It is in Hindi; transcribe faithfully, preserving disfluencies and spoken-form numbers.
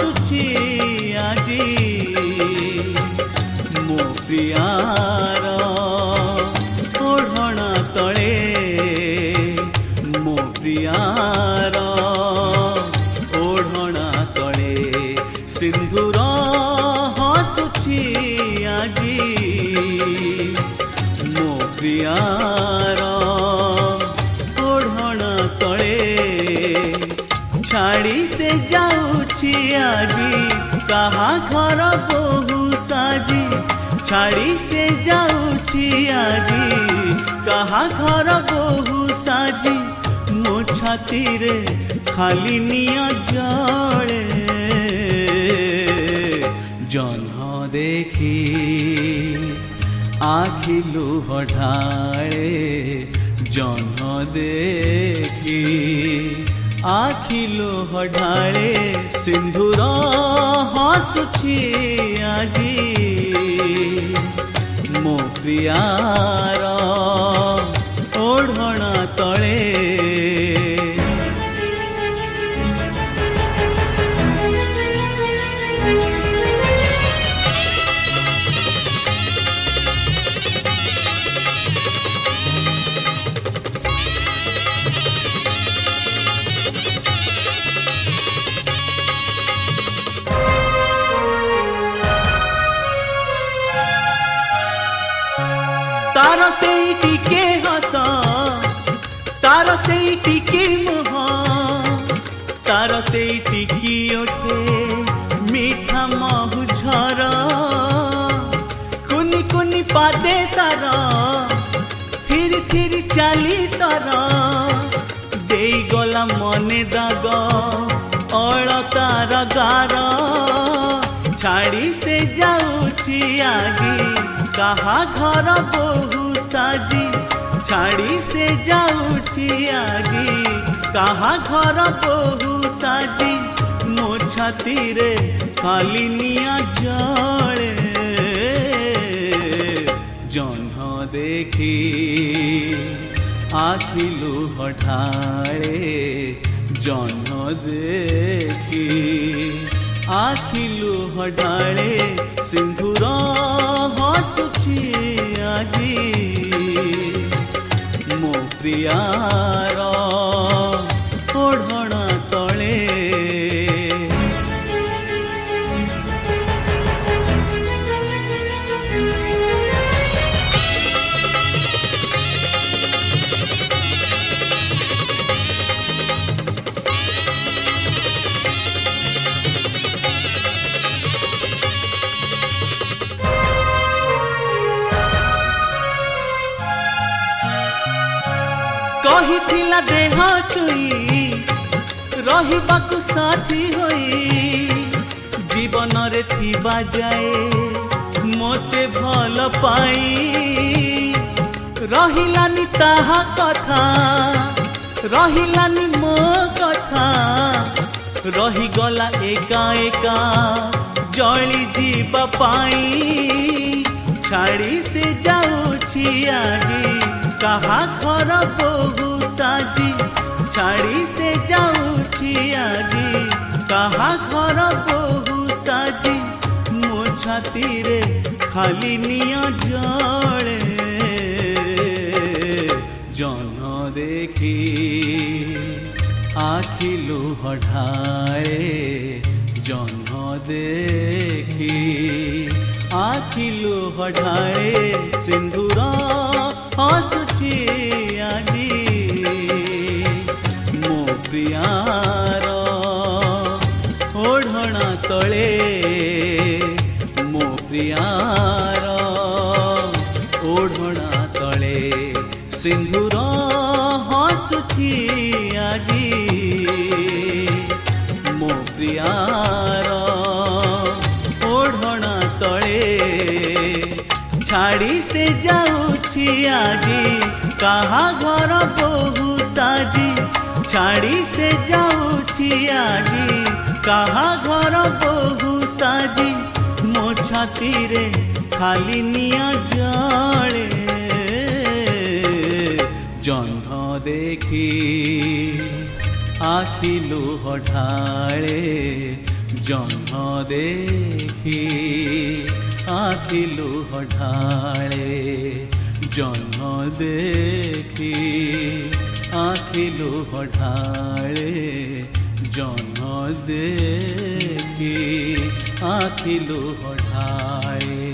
हसुछि आजी मो प्रियार ओढ़णा तले मो प्रियार ओढ़णा तले सिंधुर हसुछि आजी मो प्रियार ओढ़णा तले छाड़ी से जाऊछि आजी कहा घर बहु साजी छाड़ी से जाऊछि आजी कहा घर बहु साजी मो छाती रे खाली निया जले जन्ह देखी आखि लुह ढाळे जन्ह देखी आखि लुह ढाळे सिंधुर हसुछि आजी मो प्रियार ओढ़णा तले तार से टिके हस तार से टिके मुह तार से टिकी ओठे मीठा महु झर कुनी कुनी पादे तार थिर थिर चाली तार देई गला मने दाग अलतार गार छाड़ी से जाऊछि आजी कहा घर बहु साजी छाड़ी से जाऊछि आजी कहा घर बहु साजी मो छाती रे खाली निया जले जन्ह देखी आखि लुह ढाळे जन्ह देखी आखि लुह ढाळे सिंधुर हसुछि आजी मो प्रियार ओढ़णा तले कहिथिला देह छुई रहिबाकु साथी होई जीवन रे थिबा जाए मोते भल पाई रहिलानी ताहा कथा रहिलानी मो कथा रही गला एका एका जली जीवा पाई छाड़ी से जाऊछि आजी कहा घर बहु साजी छाड़ी से जाऊछि आजी कहा घर बहु साजी मो छाती रे खाली निया जले जन्ह देखी आखि लुह ढाळे जन्ह देखी आखि लुह ढाळे सिंधुर हसुछि आजी मो प्रियार ओढ़णा तले मो प्रियार ओढ़णा तले सिंधुर हसुछि आजी मो प्रियार ओढ़णा तले छाड़ी से जाऊछि आजी कहा घर बहु साजी छाड़ी से जाऊछि आजी कहा घर बहु साजी मो छाती रे खाली निया जले जन्ह देखी आखि लुह ढाळे जन्म देखी आखि लुह ढाळे जन्म देखी आखि लुह ढाळे जन्म देखी आखि लुह ढाळे।